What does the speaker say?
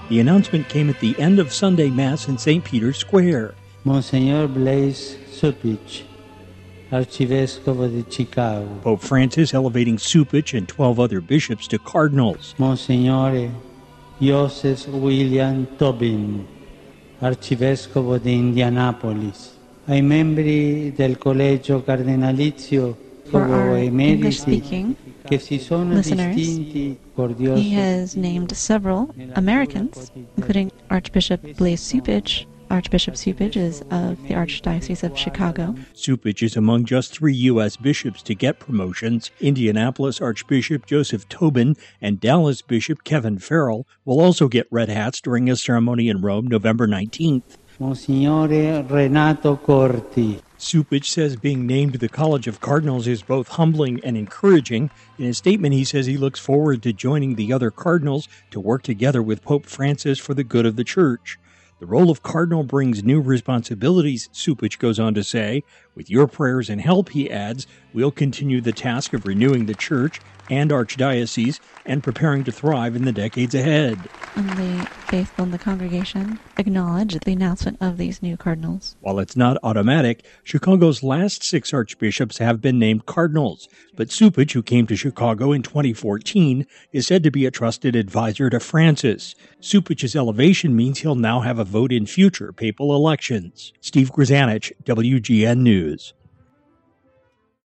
The announcement came at the end of Sunday Mass in St. Peter's Square. Monsignor Blaise Cupich, Arcivescovo di Chicago. Pope Francis elevating Cupich and 12 other bishops to cardinals. Monsignore Joseph William Tobin, Arcivescovo di Indianapolis. Ai membri del Collegio Cardinalizio For our English-speaking listeners, he has named several Americans, including Archbishop Blaise Cupich. Archbishop Cupich is of the Archdiocese of Chicago. Cupich is among just 3 U.S. bishops to get promotions. Indianapolis Archbishop Joseph Tobin and Dallas Bishop Kevin Farrell will also get red hats during a ceremony in Rome November 19th. Monsignore Renato Corti. Cupich says being named to the College of Cardinals is both humbling and encouraging. In his statement, he says he looks forward to joining the other cardinals to work together with Pope Francis for the good of the Church. The role of cardinal brings new responsibilities, Cupich goes on to say. With your prayers and help, he adds, we'll continue the task of renewing the Church and Archdiocese and preparing to thrive in the decades ahead. And the faithful in the congregation acknowledge the announcement of these new cardinals. While it's not automatic, Chicago's last 6 archbishops have been named cardinals. But Cupich, who came to Chicago in 2014, is said to be a trusted advisor to Francis. Cupich's elevation means he'll now have a vote in future papal elections. Steve Grzanich, WGN News.